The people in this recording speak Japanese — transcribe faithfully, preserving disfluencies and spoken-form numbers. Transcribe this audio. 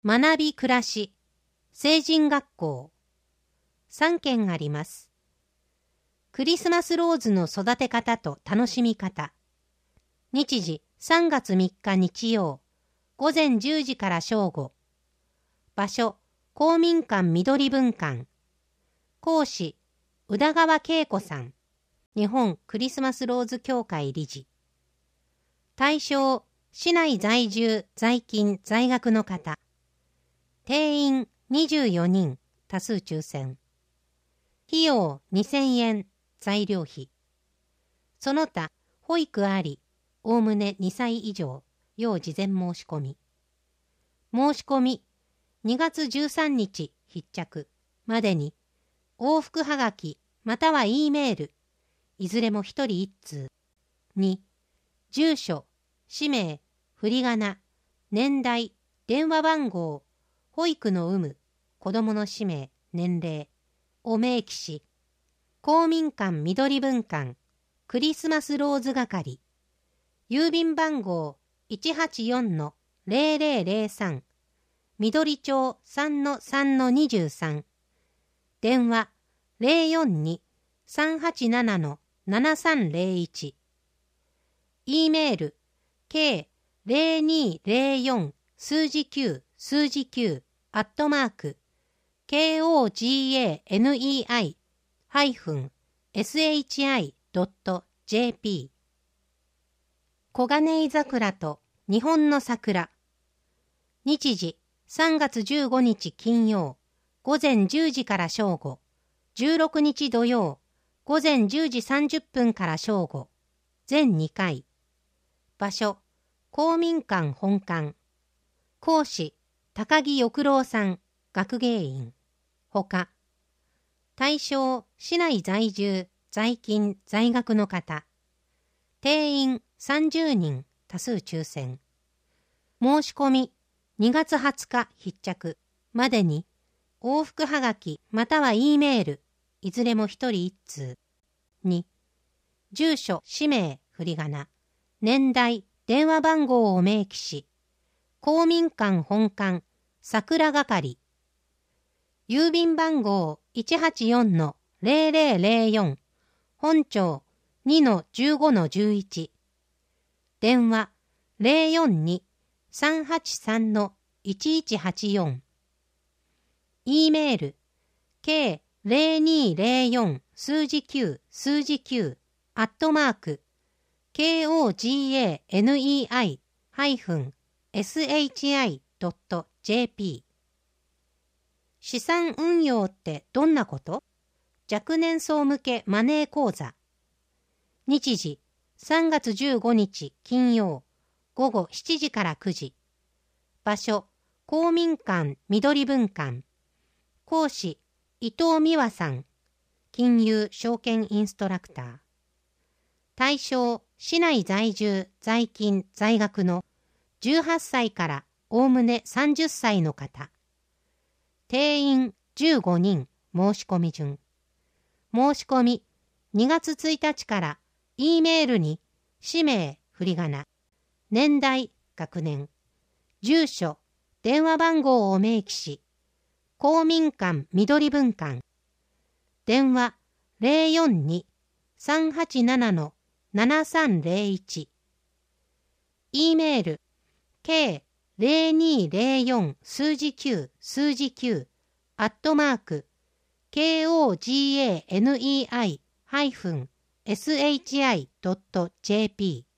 学び暮らし、成人学校。さんけんあります。クリスマスローズの育て方と楽しみ方。日時さんがつみっか日曜、ごぜんじゅうじから正午。場所、公民館緑文館。講師、宇田川恵子さん。日本クリスマスローズ協会理事。対象、市内在住、在勤、在学の方。定員にじゅうよにん、多数抽選。費用にせんえん、材料費。その他、保育あり、おおむねにさい以上、要事前申し込み。申し込み、にがつじゅうさんにち必着までに、往復はがきまたは E メール、いずれもひとりいっつう。に、住所、氏名、振り仮名、年代、電話番号、保育の有無、子供の氏名、年齢を明記し、公民館緑文館、クリスマスローズ係、郵便番号 いちはちよんのぜろぜろぜろさん、緑町 さんのさんのにじゅうさん、電話 ゼロよんに さんはちななのななさんぜろいち、E メール ケーゼロにゼロよん 数字きゅう数字きゅうアットマーク ケーオージーエーエヌイーアイ ハイフン エスエイチアイ ドット ジェーピー 小金井桜と日本の桜。日時さんがつじゅうごにち金曜、ごぜんじゅうじから正午。じゅうろくにち土曜、ごぜんじゅうじさんじゅっぷんから正午。全にかい。場所、公民館本館。講師、高木翼郎さん、学芸員。ほか。対象、市内在住、在勤、在学の方。定員さんじゅうにん、多数抽選。申し込み、にがつはつか必着までに、往復はがきまたは E メール、いずれもひとりいっつう。に、住所、氏名、振り仮名、年代、電話番号を明記し、公民館本館、桜係、郵便番号 いちはちよんのぜろぜろぜろよん、本町 にのじゅうごのじゅういち、電話 ゼロよんに さんはちさんのいちいちはちよん、E メール ケーゼロにゼロよん 数字きゅう数字きゅうアットマーク ケーオージーエーエヌイーアイ ハイフン エスエイチアイ ドット ジェーピー。資産運用ってどんなこと？若年層向けマネー講座。日時さんがつじゅうごにち金曜、ごごしちじからくじ。場所、公民館緑文館。講師、伊藤美和さん。金融証券インストラクター。対象、市内在住、在勤、在学のじゅうはっさいからおおむねさんじゅっさいの方。定員じゅうごにん、申し込み順。申し込み、にがつついたちから E メールに氏名、振り仮名、年代、学年、住所、電話番号を明記し、公民館緑文館、電話 ゼロよんに さんはちななのななさんぜろいち、E メール ケーゼロにゼロよん 数字きゅう数字きゅうアットマーク ケーオージーエーエヌイーアイ ハイフン エスエイチアイ ドット ジェーピー